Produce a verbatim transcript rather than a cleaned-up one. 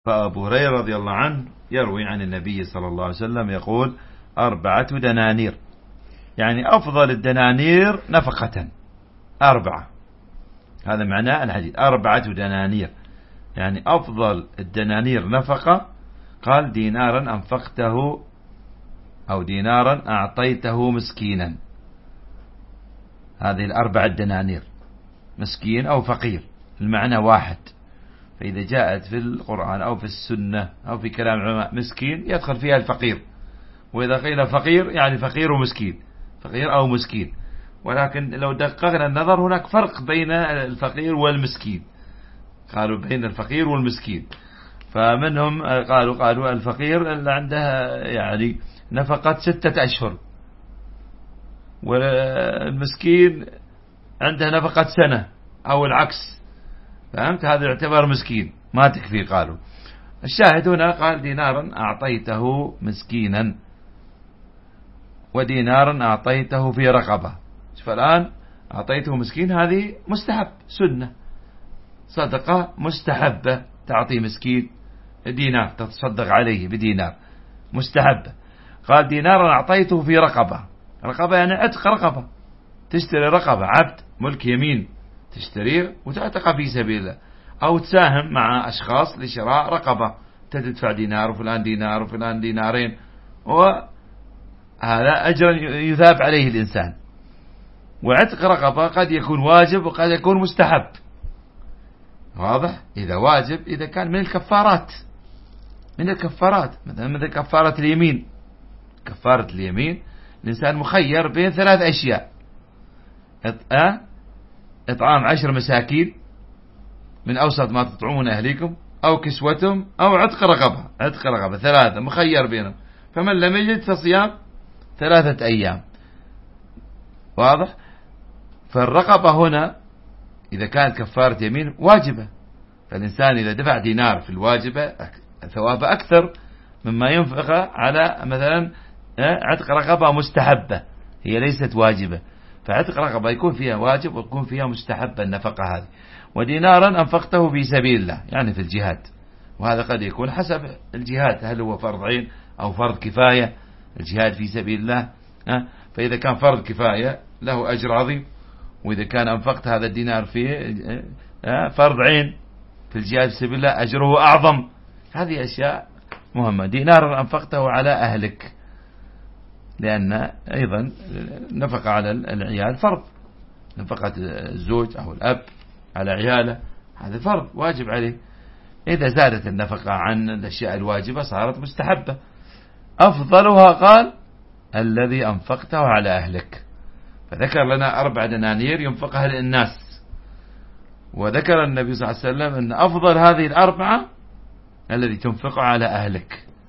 فأبو هريرة رضي الله عنه يروي عن النبي صلى الله عليه وسلم يقول أربعة دنانير، يعني أفضل الدنانير نفقة أربعة. هذا معناه الحديث، أربعة دنانير يعني أفضل الدنانير نفقة. قال دينارا أنفقته أو دينارا أعطيته مسكينا. هذه الأربعة دنانير، مسكين أو فقير، المعنى واحد. فإذا جاءت في القرآن أو في السنة أو في كلام العلماء مسكين يدخل فيها الفقير، وإذا قيل فقير يعني فقير ومسكين، فقير أو مسكين. ولكن لو دققنا النظر هناك فرق بين الفقير والمسكين، قالوا بين الفقير والمسكين. فمنهم قالوا قالوا الفقير اللي عنده يعني نفقة ستة أشهر، والمسكين عنده نفقة سنة أو العكس، فهمت؟ هذا يعتبر مسكين ما تكفي. قالوا الشاهد هنا قال دينارا أعطيته مسكينا ودينارا أعطيته في رقبة. فالآن أعطيته مسكين هذه مستحب، سنة، صدقة مستحبة، تعطي مسكين دينار، تتصدق عليه بدينار، مستحبة. قال دينارا أعطيته في رقبة. رقبة يعني عتق رقبة، تشتري رقبة عبد ملك يمين تشتريه وتعتق في سبيل الله، أو تساهم مع أشخاص لشراء رقبة، تدفع دينار وفلان دينار وفلان دينارين، وهذا أجر يثاب عليه الإنسان. وعتق رقبة قد يكون واجب وقد يكون مستحب، واضح؟ إذا واجب إذا كان من الكفارات، من الكفارات مثلا مثل كفارة اليمين. كفارة اليمين الإنسان مخير بين ثلاث أشياء: إطعام عشر مساكين من أوسط ما تطعمون أهليكم، أو كسوتهم، أو عتق رقبة. عتق رقبة ثلاثة مخير بينهم، فمن لم يجد فصيام ثلاثة أيام، واضح؟ فالرقبة هنا إذا كانت كفارة يمين واجبة، فالإنسان إذا دفع دينار في الواجبة ثواب أكثر مما ينفق على مثلا عتق رقبة مستحبة هي ليست واجبة. فعتق رقبة يكون فيها واجب ويكون فيها مستحبة النفقة هذه. ودينارا أنفقته في سبيل الله يعني في الجهاد، وهذا قد يكون حسب الجهاد، هل هو فرض عين أو فرض كفاية الجهاد في سبيل الله. فإذا كان فرض كفاية له أجر عظيم، وإذا كان أنفقت هذا الدينار في فرض عين في الجهاد في سبيل الله أجره أعظم. هذه أشياء مهمة. دينارا أنفقته على أهلك، لأن أيضا نفقة على العيال فرض، نفقة الزوج أو الأب على عياله هذا فرض واجب عليه. إذا زادت النفقة عن الأشياء الواجبة صارت مستحبة. أفضلها قال الذي أنفقته على أهلك، فذكر لنا أربع دنانير ينفقها للناس، وذكر النبي صلى الله عليه وسلم أن أفضل هذه الأربعة الذي تنفقها على أهلك.